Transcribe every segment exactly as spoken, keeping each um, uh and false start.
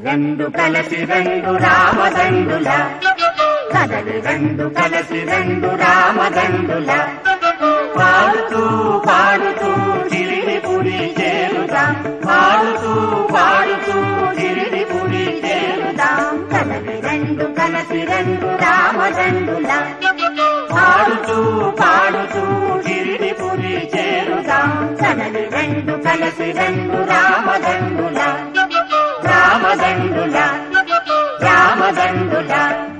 రెండు కలసి రెండు రామదండుల కదలి రెండు కలసి రెండు రామదండుల పాడుతూ పాడుతూ షిరిడిపురి చేరుదాం పాడుతూ పాడుతూ షిరిడిపురి చేరుదాం కదలి రెండు కలసి రెండు రామదండుల పాడుతూ పాడుతూ షిరిడిపురి చేరుదాం కదలి రెండు కలసి రెండు రామదండుల రామదండుల రామదండుల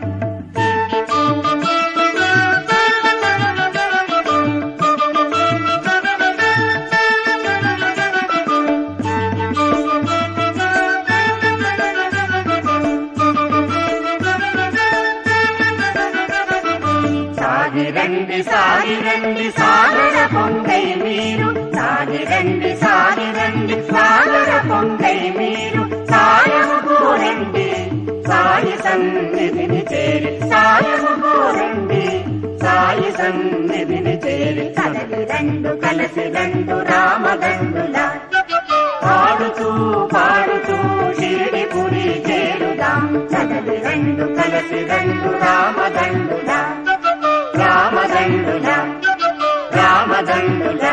సాగిరండి సాగిరండి సాగర పొంగై మీరు సాగిరండి సాగిరండి సాగర పొంగై మీరు సాయము కోరండి సాయి సన్నిధిని చేరి సాయము కోరండి సాయి సన్నిధిని చేరి కదలి రెండు కలసి రెండు రామదండుల పాడుతూ పాడుతూ షిరిడిపురి చేరుదాం కదలి రెండు కలసి రెండు రామదండుల రామదండుల రామదండుల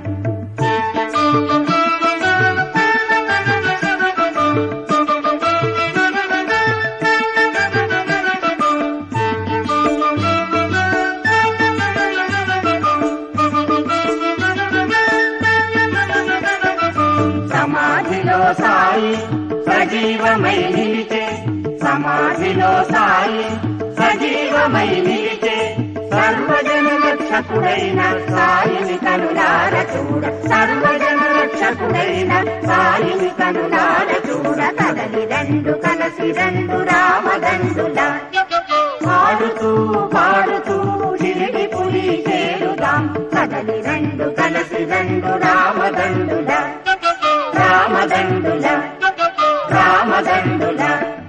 సమాధిలో సాయి సజీవమై నిలిచే సమాధిలో సాయి సజీవమై నిలిచే సర్వజన రక్షకుడైన సాయిని కనులార చూడ సర్వజన రక్షకుడైన సాయిని కనులార చూడ కదలి రెండు కలసి రెండు రామదండుల పాడుతూ పాడుతూ షిరిడిపురి చేరుదాం కదలి రెండు కలసి రెండు రామదండుల రామదండుల రామదండుల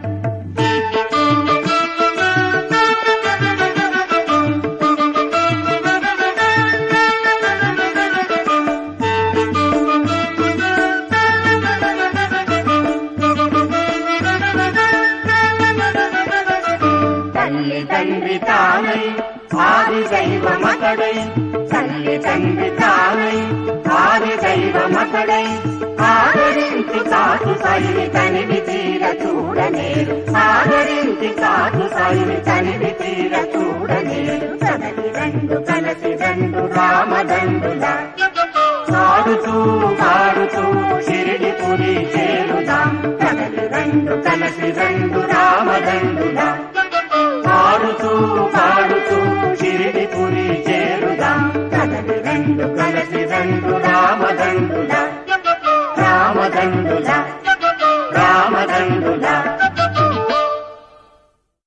తల్లి తండ్రి తానై ఆది దైవమతడై తల్లి తండ్రి తానై ఆది దైవమతడై ఆదరించి కాదు సైని తనివి తీర చూడలేరు ఆదరించి కాదు సైని తనివి తీర చూడలేరు కదలి రెండు కలసి రెండు రామదండుల పాడుతూ పాడుతూ షిరిడిపురి చేరుదాం కదలి రెండు కలసి రెండు రామదండుల పాడుతూ పాడుతూ షిరిడిపురి చేరుదాం కదలి రెండు కలసి రెండు రామదండుల రామదండుల